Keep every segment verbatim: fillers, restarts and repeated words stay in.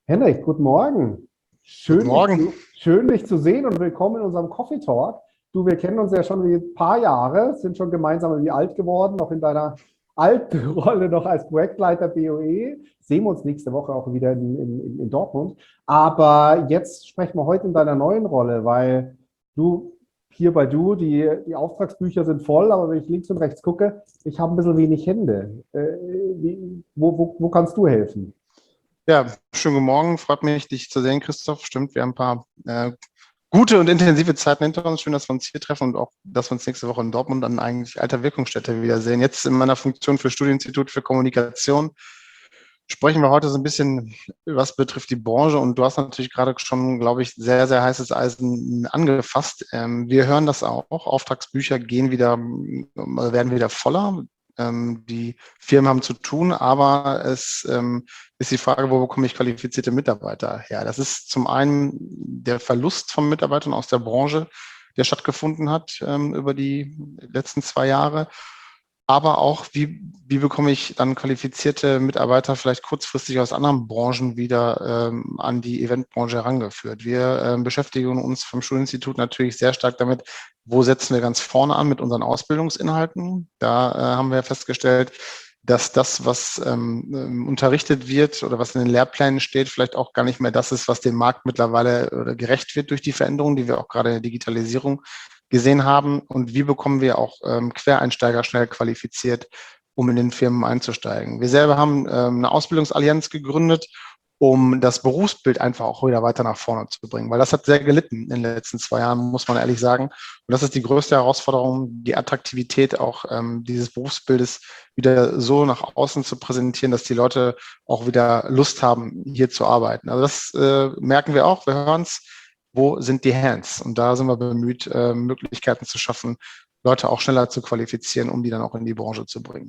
Henrik, guten Morgen. Guten Schön dich, Morgen. zu, schön, dich zu sehen und willkommen in unserem Coffee Talk. Du, wir kennen uns ja schon wie ein paar Jahre, sind schon gemeinsam wie alt geworden, noch in deiner alten Rolle noch als Projektleiter B O E. Sehen wir uns nächste Woche auch wieder in, in, in Dortmund. Aber jetzt sprechen wir heute in deiner neuen Rolle, weil du hier bei du, die, die Auftragsbücher sind voll, aber wenn ich links und rechts gucke, ich habe ein bisschen wenig Hände. Äh, wie, wo, wo, wo kannst du helfen? Ja, schönen guten Morgen. Freut mich, dich zu sehen, Christoph. Stimmt, wir haben ein paar äh, gute und intensive Zeiten hinter uns. Schön, dass wir uns hier treffen und auch, dass wir uns nächste Woche in Dortmund an eigentlich alter Wirkungsstätte wiedersehen. Jetzt in meiner Funktion für Studieninstitut für Kommunikation sprechen wir heute so ein bisschen, was betrifft die Branche. Und du hast natürlich gerade schon, glaube ich, sehr, sehr heißes Eisen angefasst. Ähm, wir hören das auch. Auftragsbücher gehen wieder, äh, werden wieder voller. Ähm, die Firmen haben zu tun, aber es ähm, ist die Frage, wo bekomme ich qualifizierte Mitarbeiter her? Das ist zum einen der Verlust von Mitarbeitern aus der Branche, der stattgefunden hat ähm, über die letzten zwei Jahre. Aber auch, wie, wie bekomme ich dann qualifizierte Mitarbeiter vielleicht kurzfristig aus anderen Branchen wieder ähm, an die Eventbranche herangeführt? Wir ähm, beschäftigen uns vom Schulinstitut natürlich sehr stark damit, wo setzen wir ganz vorne an mit unseren Ausbildungsinhalten. Da äh, haben wir festgestellt, dass das, was ähm, ähm, unterrichtet wird oder was in den Lehrplänen steht, vielleicht auch gar nicht mehr das ist, was dem Markt mittlerweile oder gerecht wird durch die Veränderungen, die wir auch gerade in der Digitalisierung gesehen haben. Und wie bekommen wir auch ähm, Quereinsteiger schnell qualifiziert, um in den Firmen einzusteigen? Wir selber haben ähm, eine Ausbildungsallianz gegründet, um das Berufsbild einfach auch wieder weiter nach vorne zu bringen, weil das hat sehr gelitten in den letzten zwei Jahren, muss man ehrlich sagen. Und das ist die größte Herausforderung, die Attraktivität auch ähm, dieses Berufsbildes wieder so nach außen zu präsentieren, dass die Leute auch wieder Lust haben, hier zu arbeiten. Also das äh, merken wir auch, wir hören es, wo sind die Hands? Und da sind wir bemüht, äh, Möglichkeiten zu schaffen, Leute auch schneller zu qualifizieren, um die dann auch in die Branche zu bringen.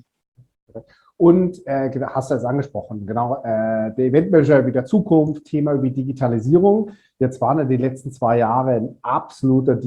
Und äh, genau, hast du es angesprochen, genau, äh, der Eventmanager wie der Zukunft, Thema wie Digitalisierung. Jetzt waren ja die letzten zwei Jahre ein absoluter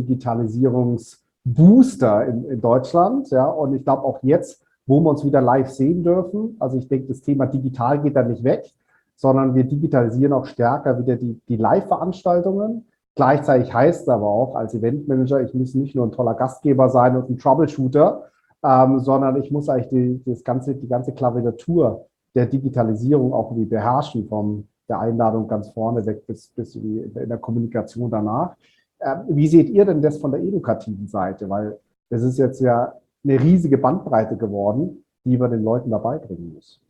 Digitalisierungsbooster in, in Deutschland. Ja, und ich glaube auch jetzt, wo wir uns wieder live sehen dürfen, also ich denke, das Thema digital geht da nicht weg, sondern wir digitalisieren auch stärker wieder die, die Live-Veranstaltungen. Gleichzeitig heißt es aber auch als Eventmanager, ich muss nicht nur ein toller Gastgeber sein und ein Troubleshooter, ähm, sondern ich muss eigentlich die, das ganze, die ganze Klaviatur der Digitalisierung auch irgendwie beherrschen, von der Einladung ganz vorne weg bis, bis in der Kommunikation danach. Ähm, wie seht ihr denn das von der edukativen Seite? Weil das ist jetzt ja eine riesige Bandbreite geworden, die man den Leuten dabei bringen muss.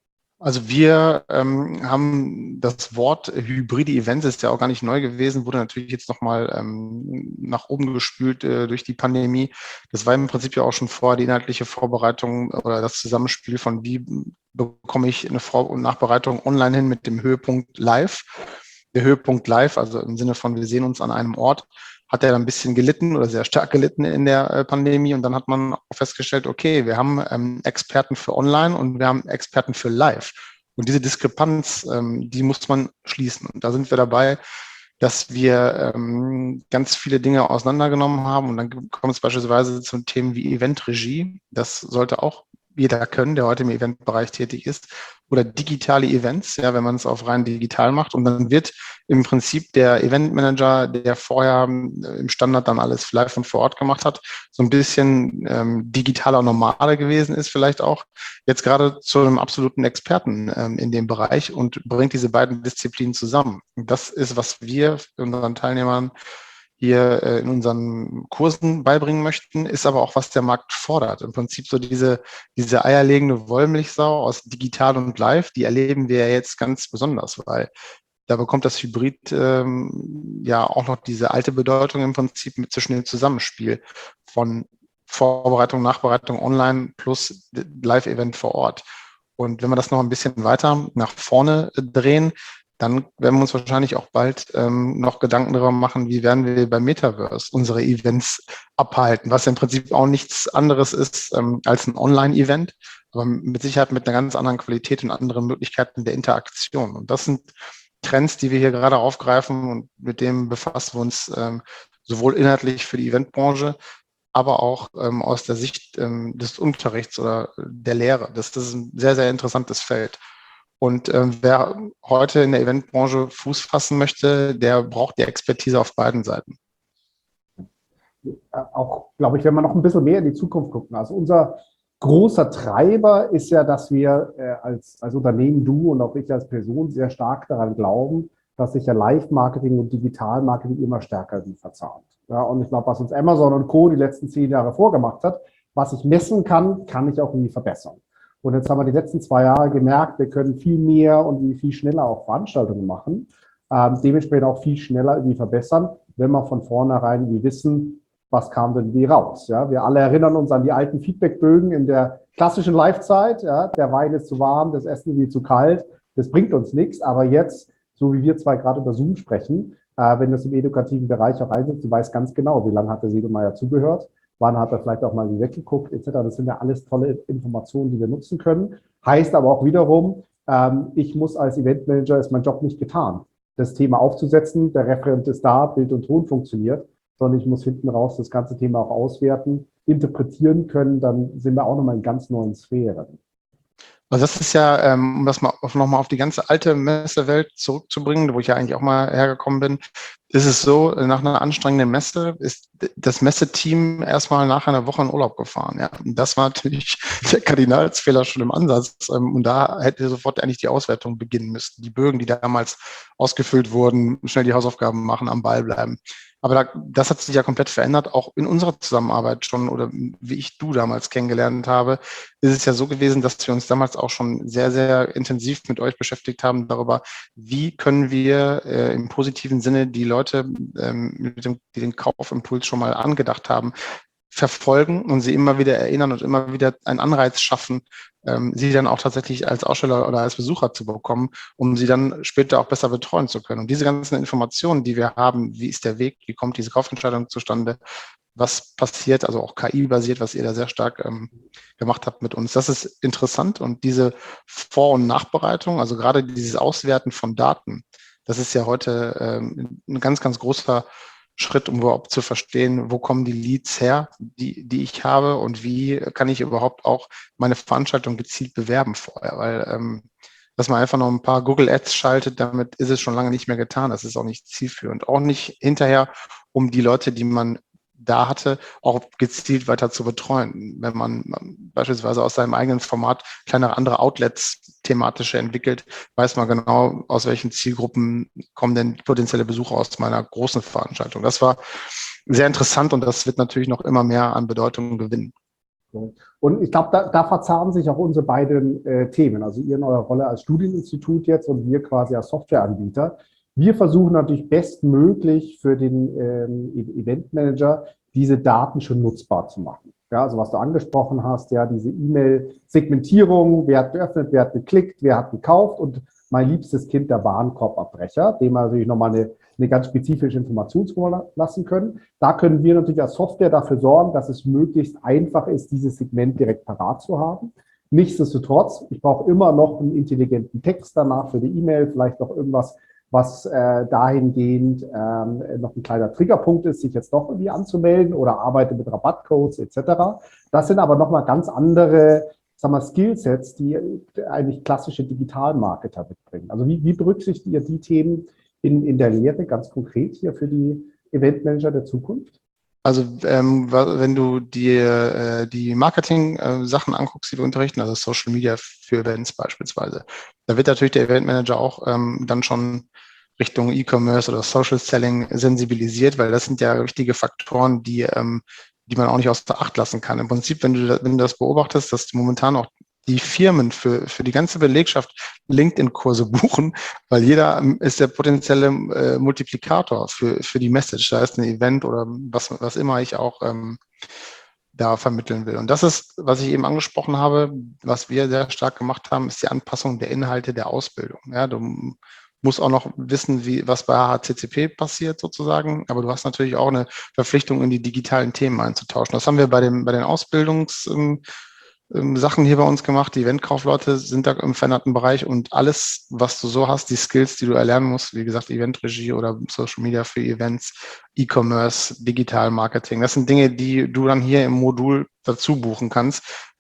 Also wir ähm, haben das Wort hybride Events, ist ja auch gar nicht neu gewesen, wurde natürlich jetzt nochmal ähm, nach oben gespült äh, durch die Pandemie. Das war im Prinzip ja auch schon vorher die inhaltliche Vorbereitung oder das Zusammenspiel von wie bekomme ich eine Vor- und Nachbereitung online hin mit dem Höhepunkt live. Der Höhepunkt live, also im Sinne von wir sehen uns an einem Ort, hat er dann ein bisschen gelitten oder sehr stark gelitten in der äh, Pandemie. Und dann hat man auch festgestellt, okay, wir haben ähm, Experten für Online und wir haben Experten für Live. Und diese Diskrepanz, ähm, die muss man schließen. Und da sind wir dabei, dass wir ähm, ganz viele Dinge auseinandergenommen haben. Und dann kommt es beispielsweise zu Themen wie Eventregie. Das sollte auch jeder können, der heute im Eventbereich tätig ist. Oder digitale Events, ja, wenn man es auf rein digital macht. Und dann wird im Prinzip der Eventmanager, der vorher im Standard dann alles live und vor Ort gemacht hat, so ein bisschen ähm, digitaler Normale gewesen ist vielleicht auch, jetzt gerade zu einem absoluten Experten ähm, in dem Bereich und bringt diese beiden Disziplinen zusammen. Und das ist, was wir unseren Teilnehmern hier äh, in unseren Kursen beibringen möchten, ist aber auch, was der Markt fordert. Im Prinzip so diese, diese eierlegende Wollmilchsau aus digital und live, die erleben wir ja jetzt ganz besonders, weil da bekommt das Hybrid ähm, ja auch noch diese alte Bedeutung im Prinzip mit zwischen dem Zusammenspiel von Vorbereitung, Nachbereitung online plus Live-Event vor Ort. Und wenn wir das noch ein bisschen weiter nach vorne drehen, dann werden wir uns wahrscheinlich auch bald ähm, noch Gedanken darüber machen, wie werden wir beim Metaverse unsere Events abhalten, was im Prinzip auch nichts anderes ist ähm, als ein Online-Event, aber mit Sicherheit mit einer ganz anderen Qualität und anderen Möglichkeiten der Interaktion. Und das sind Trends, die wir hier gerade aufgreifen und mit dem befassen wir uns ähm, sowohl inhaltlich für die Eventbranche, aber auch ähm, aus der Sicht ähm, des Unterrichts oder der Lehre. Das, das ist ein sehr, sehr interessantes Feld. Und ähm, wer heute in der Eventbranche Fuß fassen möchte, der braucht die Expertise auf beiden Seiten. Auch, glaube ich, wenn wir noch ein bisschen mehr in die Zukunft gucken. Also unser großer Treiber ist ja, dass wir äh, als, als Unternehmen, du und auch ich als Person, sehr stark daran glauben, dass sich ja Live-Marketing und Digital-Marketing immer stärker wie verzahnt. Ja, und ich glaube, was uns Amazon und Co. die letzten zehn Jahre vorgemacht hat, was ich messen kann, kann ich auch irgendwie verbessern. Und jetzt haben wir die letzten zwei Jahre gemerkt, wir können viel mehr und viel schneller auch Veranstaltungen machen, ähm, dementsprechend auch viel schneller irgendwie verbessern, wenn wir von vornherein wie wissen, was kam denn wie raus. Ja? Wir alle erinnern uns an die alten Feedbackbögen in der klassischen Live-Zeit. Ja? Der Wein ist zu warm, das Essen ist zu kalt, das bringt uns nichts. Aber jetzt, so wie wir zwei gerade über Zoom sprechen, äh, wenn das im edukativen Bereich auch einsetzt, du weißt ganz genau, wie lange hat der Sedelmeier zugehört, wann hat er vielleicht auch mal weggeguckt, et cetera. Das sind ja alles tolle Informationen, die wir nutzen können. Heißt aber auch wiederum, ähm, ich muss als Eventmanager, ist mein Job nicht getan, das Thema aufzusetzen, der Referent ist da, Bild und Ton funktioniert, sondern ich muss hinten raus das ganze Thema auch auswerten, interpretieren können, dann sind wir auch nochmal in ganz neuen Sphären. Also das ist ja, ähm, um das mal nochmal auf die ganze alte Messewelt zurückzubringen, wo ich ja eigentlich auch mal hergekommen bin, ist es so, nach einer anstrengenden Messe ist das Messeteam erstmal nach einer Woche in Urlaub gefahren. Ja. Und das war natürlich der Kardinalsfehler schon im Ansatz. Und da hätte sofort eigentlich die Auswertung beginnen müssen. Die Bögen, die damals ausgefüllt wurden, schnell die Hausaufgaben machen, am Ball bleiben. Aber da, das hat sich ja komplett verändert, auch in unserer Zusammenarbeit schon, oder wie ich du damals kennengelernt habe, ist es ja so gewesen, dass wir uns damals auch schon sehr, sehr intensiv mit euch beschäftigt haben darüber, wie können wir äh, im positiven Sinne die Leute, ähm, mit dem, die den Kaufimpuls schon mal angedacht haben, verfolgen und sie immer wieder erinnern und immer wieder einen Anreiz schaffen, ähm, sie dann auch tatsächlich als Aussteller oder als Besucher zu bekommen, um sie dann später auch besser betreuen zu können. Und diese ganzen Informationen, die wir haben, wie ist der Weg, wie kommt diese Kaufentscheidung zustande, was passiert, also auch K I-basiert, was ihr da sehr stark ähm, gemacht habt mit uns. Das ist interessant und diese Vor- und Nachbereitung, also gerade dieses Auswerten von Daten, das ist ja heute ähm, ein ganz, ganz großer Schritt, um überhaupt zu verstehen, wo kommen die Leads her, die, die ich habe und wie kann ich überhaupt auch meine Veranstaltung gezielt bewerben vorher, weil ähm, dass man einfach noch ein paar Google Ads schaltet, damit ist es schon lange nicht mehr getan. Das ist auch nicht zielführend. Auch nicht hinterher, um die Leute, die man da hatte, auch gezielt weiter zu betreuen. Wenn man beispielsweise aus seinem eigenen Format kleinere andere Outlets thematische entwickelt, weiß man genau, aus welchen Zielgruppen kommen denn potenzielle Besucher aus meiner großen Veranstaltung. Das war sehr interessant und das wird natürlich noch immer mehr an Bedeutung gewinnen. Und ich glaube, da, da verzahnen sich auch unsere beiden äh, Themen. Also ihr in eurer Rolle als Studieninstitut jetzt und wir quasi als Softwareanbieter. Wir versuchen natürlich bestmöglich für den ähm, Eventmanager diese Daten schon nutzbar zu machen. Ja, also was du angesprochen hast, ja, diese E-Mail-Segmentierung, wer hat geöffnet, wer hat geklickt, wer hat gekauft und mein liebstes Kind, der Warenkorbabbrecher, dem wir natürlich nochmal eine, eine ganz spezifische Information lassen können. Da können wir natürlich als Software dafür sorgen, dass es möglichst einfach ist, dieses Segment direkt parat zu haben. Nichtsdestotrotz, ich brauche immer noch einen intelligenten Text danach für die E-Mail, vielleicht noch irgendwas, was äh, dahingehend ähm, noch ein kleiner Triggerpunkt ist, sich jetzt doch irgendwie anzumelden oder arbeite mit Rabattcodes et cetera. Das sind aber nochmal ganz andere, sagen wir, Skillsets, die eigentlich klassische Digitalmarketer mitbringen. Also wie, wie berücksichtigt ihr die Themen in, in der Lehre ganz konkret hier für die Eventmanager der Zukunft? Also ähm, wenn du dir äh, die Marketing-Sachen äh, anguckst, die wir unterrichten, also Social Media für Events beispielsweise, da wird natürlich der Eventmanager auch ähm, dann schon Richtung E-Commerce oder Social Selling sensibilisiert, weil das sind ja wichtige Faktoren, die, ähm, die man auch nicht außer Acht lassen kann. Im Prinzip, wenn du, wenn du das beobachtest, dass momentan auch die Firmen für, für die ganze Belegschaft LinkedIn-Kurse buchen, weil jeder ist der potenzielle äh, Multiplikator für, für die Message, da ist ein Event oder was, was immer ich auch ähm, da vermitteln will. Und das ist, was ich eben angesprochen habe, was wir sehr stark gemacht haben, ist die Anpassung der Inhalte der Ausbildung. Ja, du musst auch noch wissen, wie, was bei H C C P passiert sozusagen, aber du hast natürlich auch eine Verpflichtung, in die digitalen Themen einzutauschen. Das haben wir bei, dem, bei den Ausbildungs- ähm, Sachen hier bei uns gemacht. Die Eventkaufleute sind da im veränderten Bereich und alles, was du so hast, die Skills, die du erlernen musst, wie gesagt, Eventregie oder Social Media für Events, E-Commerce, Digital Marketing, das sind Dinge, die du dann hier im Modul dazu buchen kannst,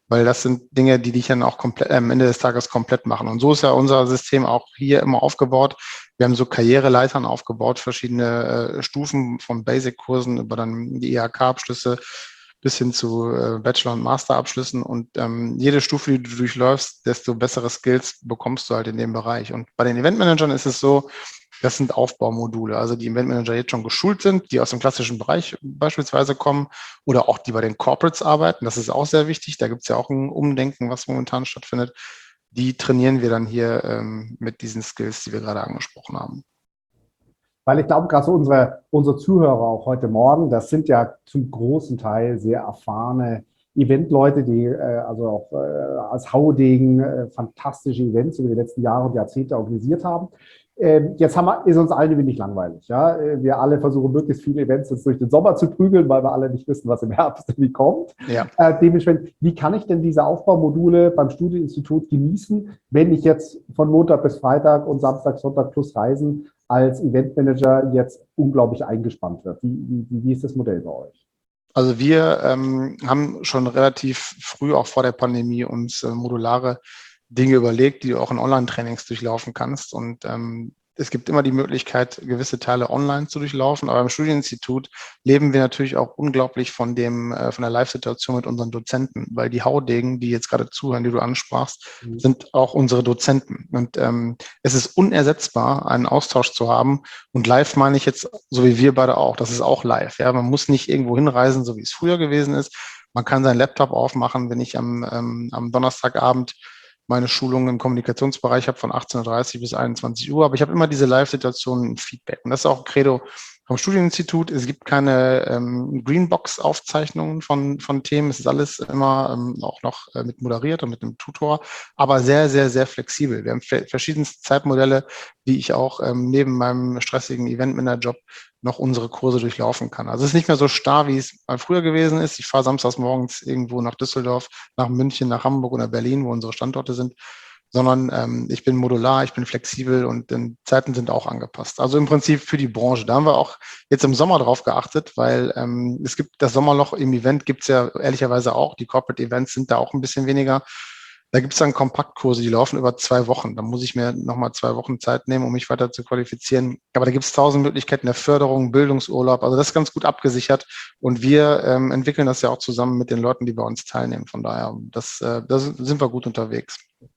weil das sind Dinge, die dich dann auch komplett, äh, am Ende des Tages komplett machen. Und so ist ja unser System auch hier immer aufgebaut. Wir haben so Karriereleitern aufgebaut, verschiedene äh, Stufen von Basic-Kursen über dann die I H K-Abschlüsse bis hin zu äh, Bachelor- und Master-Abschlüssen. Und ähm, jede Stufe, die du durchläufst, desto bessere Skills bekommst du halt in dem Bereich. Und bei den Eventmanagern ist es so, das sind Aufbaumodule, also die Eventmanager jetzt schon geschult sind, die aus dem klassischen Bereich beispielsweise kommen oder auch die bei den Corporates arbeiten. Das ist auch sehr wichtig. Da gibt es ja auch ein Umdenken, was momentan stattfindet. Die trainieren wir dann hier ähm, mit diesen Skills, die wir gerade angesprochen haben. Weil ich glaube, gerade so unsere, unsere Zuhörer auch heute Morgen, das sind ja zum großen Teil sehr erfahrene Eventleute, die äh, also auch äh, als Haudegen äh, fantastische Events über die letzten Jahre und Jahrzehnte organisiert haben. Ähm, jetzt haben wir, ist uns allen ein wenig langweilig. Ja? Wir alle versuchen, möglichst viele Events jetzt durch den Sommer zu prügeln, weil wir alle nicht wissen, was im Herbst wie kommt. Ja. Äh, dementsprechend, wie kann ich denn diese Aufbaumodule beim Studieninstitut genießen, wenn ich jetzt von Montag bis Freitag und Samstag, Sonntag plus Reisen als Eventmanager jetzt unglaublich eingespannt wird? Wie, wie, wie ist das Modell bei euch? Also wir ähm, haben schon relativ früh, auch vor der Pandemie, uns äh, modulare Dinge überlegt, die du auch in Online-Trainings durchlaufen kannst. Und ähm, es gibt immer die Möglichkeit, gewisse Teile online zu durchlaufen. Aber im Studieninstitut leben wir natürlich auch unglaublich von dem, äh, von der Live-Situation mit unseren Dozenten, weil die Haudegen, die jetzt gerade zuhören, die du ansprachst, mhm. sind auch unsere Dozenten. Und ähm, es ist unersetzbar, einen Austausch zu haben. Und live meine ich jetzt, so wie wir beide auch, das ist auch live. Ja, man muss nicht irgendwo hinreisen, so wie es früher gewesen ist. Man kann seinen Laptop aufmachen, wenn ich am, ähm, am Donnerstagabend meine Schulung im Kommunikationsbereich habe von achtzehn Uhr dreißig bis einundzwanzig Uhr, aber ich habe immer diese Live-Situationen im Feedback. Und das ist auch ein Credo vom Studieninstitut. Es gibt keine ähm, Greenbox-Aufzeichnungen von, von Themen. Es ist alles immer ähm, auch noch äh, mit moderiert und mit einem Tutor, aber sehr, sehr, sehr flexibel. Wir haben verschiedenste Zeitmodelle, wie ich auch ähm, neben meinem stressigen Eventmanager-Job noch unsere Kurse durchlaufen kann. Also es ist nicht mehr so starr, wie es mal früher gewesen ist. Ich fahre samstags morgens irgendwo nach Düsseldorf, nach München, nach Hamburg oder Berlin, wo unsere Standorte sind, sondern ähm, ich bin modular, ich bin flexibel und die Zeiten sind auch angepasst. Also im Prinzip für die Branche. Da haben wir auch jetzt im Sommer drauf geachtet, weil ähm, es gibt das Sommerloch im Event, gibt es ja ehrlicherweise auch. Die Corporate Events sind da auch ein bisschen weniger. Da gibt es dann Kompaktkurse, die laufen über zwei Wochen. Da muss ich mir nochmal zwei Wochen Zeit nehmen, um mich weiter zu qualifizieren. Aber da gibt es tausend Möglichkeiten der Förderung, Bildungsurlaub. Also das ist ganz gut abgesichert. Und wir ähm, entwickeln das ja auch zusammen mit den Leuten, die bei uns teilnehmen. Von daher, das, äh, da sind wir gut unterwegs.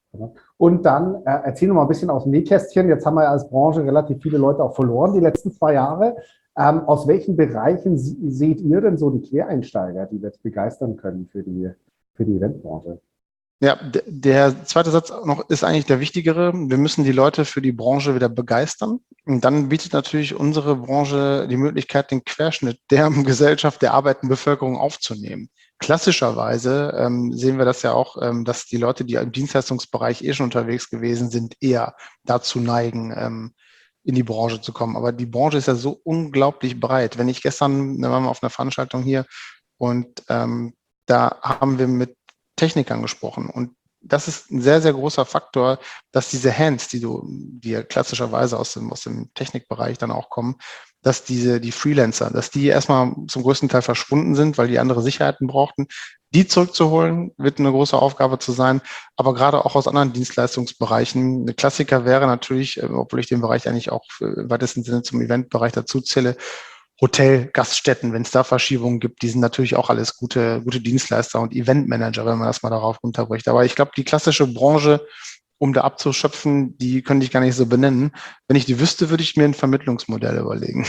Und dann äh, erzähl noch mal ein bisschen aus dem Nähkästchen. Jetzt haben wir ja als Branche relativ viele Leute auch verloren die letzten zwei Jahre. Ähm, aus welchen Bereichen seht ihr denn so die Quereinsteiger, die wir jetzt begeistern können für die, für die Eventbranche? Ja, der zweite Satz noch ist eigentlich der wichtigere. Wir müssen die Leute für die Branche wieder begeistern. Und dann bietet natürlich unsere Branche die Möglichkeit, den Querschnitt der Gesellschaft, der arbeitenden Bevölkerung aufzunehmen. Klassischerweise ähm, sehen wir das ja auch, ähm, dass die Leute, die im Dienstleistungsbereich eh schon unterwegs gewesen sind, eher dazu neigen, ähm, in die Branche zu kommen. Aber die Branche ist ja so unglaublich breit. Wenn ich gestern, wir waren auf einer Veranstaltung hier und ähm, da haben wir mit Technikern gesprochen. Und das ist ein sehr, sehr großer Faktor, dass diese Hands, die du, die ja klassischerweise aus dem, aus dem Technikbereich dann auch kommen, dass diese, die Freelancer, dass die erstmal zum größten Teil verschwunden sind, weil die andere Sicherheiten brauchten. Die zurückzuholen, wird eine große Aufgabe zu sein, aber gerade auch aus anderen Dienstleistungsbereichen. Ein Klassiker wäre natürlich, obwohl ich den Bereich eigentlich auch im weitesten Sinne zum Eventbereich dazu zähle, Hotel, Gaststätten, wenn es da Verschiebungen gibt, die sind natürlich auch alles gute, gute Dienstleister und Eventmanager, wenn man das mal darauf runterbricht. Aber ich glaube, die klassische Branche, um da abzuschöpfen, die könnte ich gar nicht so benennen. Wenn ich die wüsste, würde ich mir ein Vermittlungsmodell überlegen.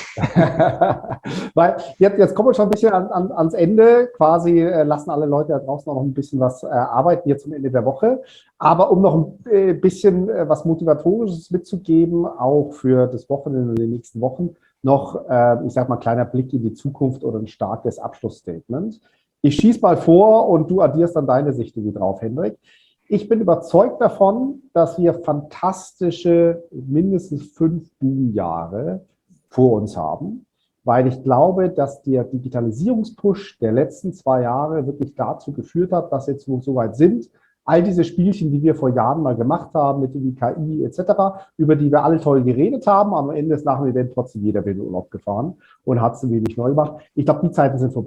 Weil jetzt, jetzt kommen wir schon ein bisschen an, an, ans Ende. Quasi äh, lassen alle Leute da draußen auch noch ein bisschen was äh, arbeiten jetzt zum Ende der Woche. Aber um noch ein äh, bisschen äh, was Motivatorisches mitzugeben, auch für das Wochenende und die nächsten Wochen, noch, äh, ich sag mal, kleiner Blick in die Zukunft oder ein starkes Abschlussstatement. Ich schieße mal vor und du addierst dann deine Sicht irgendwie drauf, Hendrik. Ich bin überzeugt davon, dass wir fantastische mindestens fünf Boomjahre vor uns haben, weil ich glaube, dass der Digitalisierungspush der letzten zwei Jahre wirklich dazu geführt hat, dass jetzt, wo wir so weit sind, all diese Spielchen, die wir vor Jahren mal gemacht haben mit dem K I et cetera, über die wir alle toll geredet haben, am Ende ist nach dem Event trotzdem jeder in den Urlaub gefahren und hat es ein wenig neu gemacht. Ich glaube, die Zeiten sind vorbei.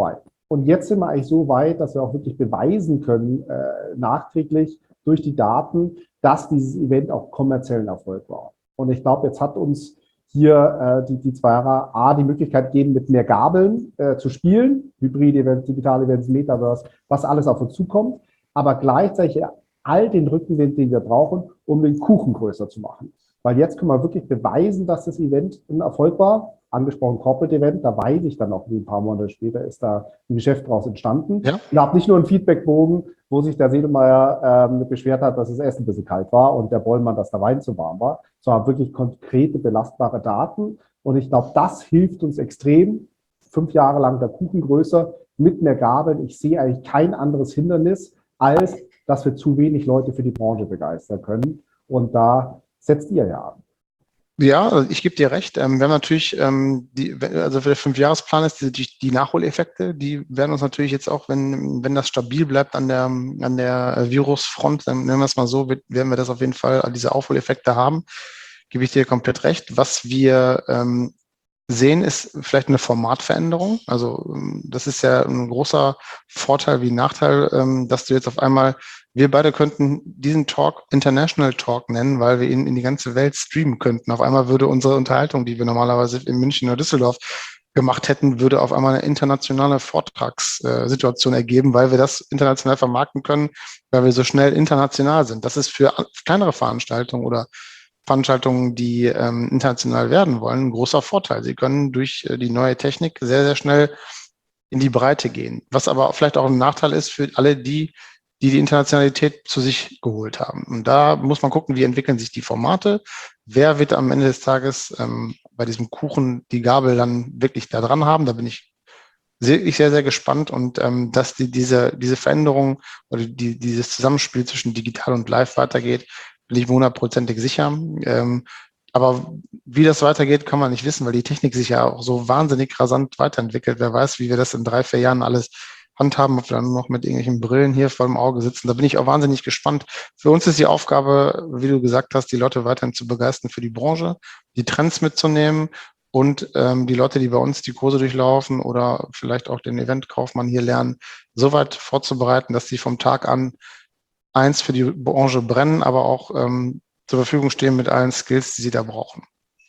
Und jetzt sind wir eigentlich so weit, dass wir auch wirklich beweisen können, äh, nachträglich durch die Daten, dass dieses Event auch kommerziellen Erfolg war. Und ich glaube, jetzt hat uns hier äh, die, die zwei Jahre A die Möglichkeit gegeben, mit mehr Gabeln äh, zu spielen, Hybrid-Events, Digital-Events, Metaverse, was alles auf uns zukommt, aber gleichzeitig all den Rückenwind, den wir brauchen, um den Kuchen größer zu machen. Weil jetzt können wir wirklich beweisen, dass das Event ein Erfolg war. Angesprochen Corporate Event, da weiß ich dann auch, wie ein paar Monate später ist da ein Geschäft daraus entstanden. Ja. Ich habe nicht nur einen Feedbackbogen, wo sich der Sedelmeier ähm, beschwert hat, dass das Essen ein bisschen kalt war und der Bollmann, dass der Wein zu warm war, sondern wirklich konkrete, belastbare Daten. Und ich glaube, das hilft uns extrem. Fünf Jahre lang der Kuchen größer, mit mehr Gabeln. Ich sehe eigentlich kein anderes Hindernis, als dass wir zu wenig Leute für die Branche begeistern können. Und da setzt ihr ja an. Ja, also ich gebe dir recht. Ähm, wir haben natürlich, ähm, die, also für den Fünfjahresplan ist die, die, die Nachholeffekte, die werden uns natürlich jetzt auch, wenn, wenn das stabil bleibt an der, an der Virusfront, dann nennen wir es mal so, wird, werden wir das auf jeden Fall, diese Aufholeffekte haben. Gebe ich dir komplett recht. Was wir ähm, sehen, ist vielleicht eine Formatveränderung. Also das ist ja ein großer Vorteil wie Nachteil, ähm, dass du jetzt auf einmal, wir beide könnten diesen Talk International Talk nennen, weil wir ihn in die ganze Welt streamen könnten. Auf einmal würde unsere Unterhaltung, die wir normalerweise in München oder Düsseldorf gemacht hätten, würde auf einmal eine internationale Vortragssituation ergeben, weil wir das international vermarkten können, weil wir so schnell international sind. Das ist für kleinere Veranstaltungen oder Veranstaltungen, die ähm, international werden wollen, ein großer Vorteil. Sie können durch äh, die neue Technik sehr, sehr schnell in die Breite gehen. Was aber vielleicht auch ein Nachteil ist für alle die, die die Internationalität zu sich geholt haben. Und da muss man gucken, wie entwickeln sich die Formate. Wer wird am Ende des Tages ähm, bei diesem Kuchen die Gabel dann wirklich da dran haben? Da bin ich wirklich sehr, sehr gespannt. Und ähm, dass die, diese, diese Veränderung oder die, dieses Zusammenspiel zwischen digital und live weitergeht, bin ich hundertprozentig sicher. Ähm, aber wie das weitergeht, kann man nicht wissen, weil die Technik sich ja auch so wahnsinnig rasant weiterentwickelt. Wer weiß, wie wir das in drei, vier Jahren alles handhaben, ob wir dann noch mit irgendwelchen Brillen hier vor dem Auge sitzen. Da bin ich auch wahnsinnig gespannt. Für uns ist die Aufgabe, wie du gesagt hast, die Leute weiterhin zu begeistern für die Branche, die Trends mitzunehmen und ähm, die Leute, die bei uns die Kurse durchlaufen oder vielleicht auch den Eventkaufmann hier lernen, so weit vorzubereiten, dass sie vom Tag an eins für die Branche brennen, aber auch ähm, zur Verfügung stehen mit allen Skills, die sie da brauchen.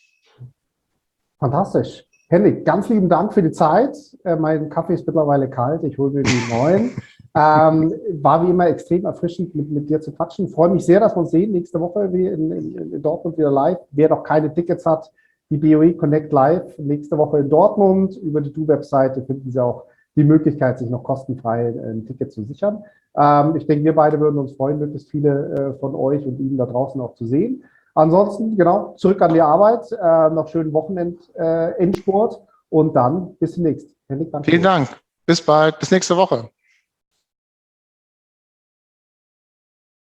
Fantastisch. Henrik, ganz lieben Dank für die Zeit. Äh, mein Kaffee ist mittlerweile kalt, ich hole mir den neuen. ähm, war wie immer extrem erfrischend, mit, mit dir zu quatschen. Freue mich sehr, dass wir uns sehen nächste Woche wie in, in, in Dortmund wieder live. Wer noch keine Tickets hat, die B O E Connect Live nächste Woche in Dortmund. Über die Du-Webseite finden Sie auch die Möglichkeit, sich noch kostenfrei ein Ticket zu sichern. Ähm, ich denke, wir beide würden uns freuen, möglichst viele äh, von euch und Ihnen da draußen auch zu sehen. Ansonsten, genau, zurück an die Arbeit, äh, noch schönen Wochenend-Endsport äh, und dann bis demnächst. Henrik, danke. Vielen Dank. Bis bald. Bis nächste Woche.